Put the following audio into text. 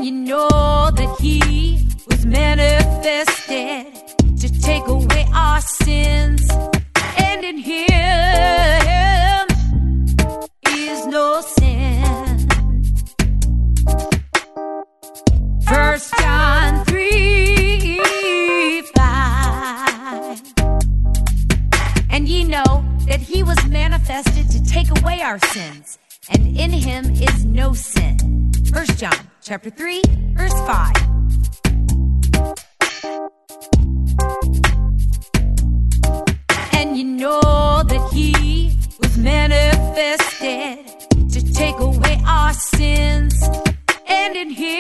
you know that he was manifested to take away our sins. And in him is no sin. 1 John 3:5. And ye know that he was manifested to take away our sins, and in him is no sin. 1 John chapter 3, verse 5. And you know that he was manifested to take away our sins, and in him